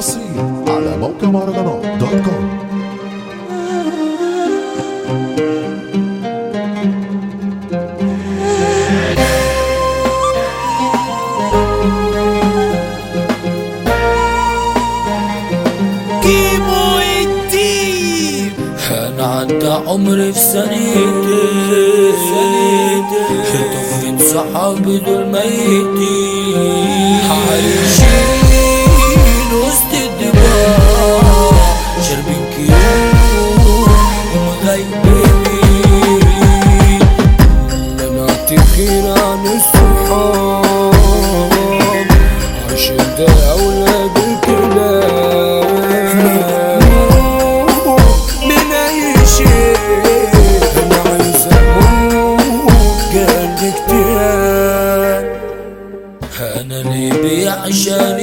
حصريا على موقع مهرجانات دوت كوم. كيمو الدين انا عدى عمري في ثانيتين طفين صحابي دول ميتين عايشين وسط الدماء شاربين كيوم ومغيبين منعت خير عن الصحاب عشان ده اولاد الكلاب من اي شيء انا عايز اموت قلبي اكتئاب انا اللي بيعشان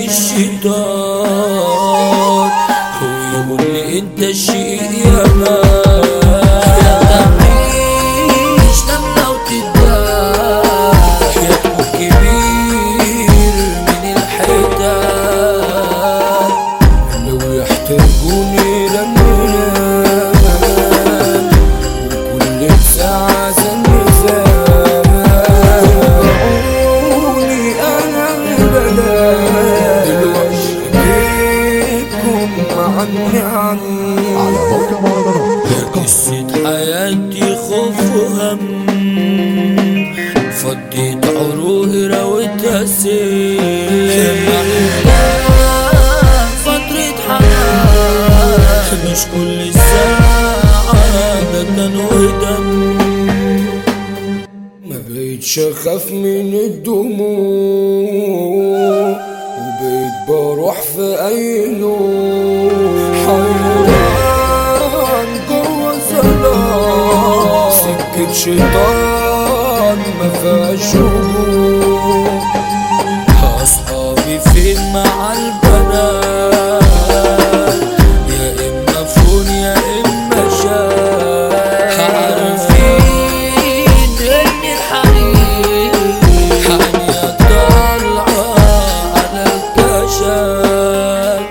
الشيطان هو يقول لي انت الشيء يا مان تعيش لما وتتباع يا تكون كبير من الحيتان لو يحتاجوني للنيران وكل ساعة زنزان عوني أنا البلاد دلوقتي بيكم عني على موقع مهرجانات دوت كوم. قصة حياتي خوف وهم فضيت عروقي رويتها سيف فترة حياة مش كل ساعة ده كان ودم ما بقيتش اخاف من الدموع وبقيت بروح في اي نور حيران جوا ظلام سكة شيطان ما فيهاش هجوم اصحابي فين مع البنات يا اما فون يا اما شات عارفين ان الحريق حنيا طالعة على الكشات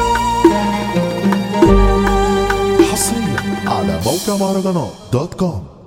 حصريا على موقع مهرجانات دوت كوم.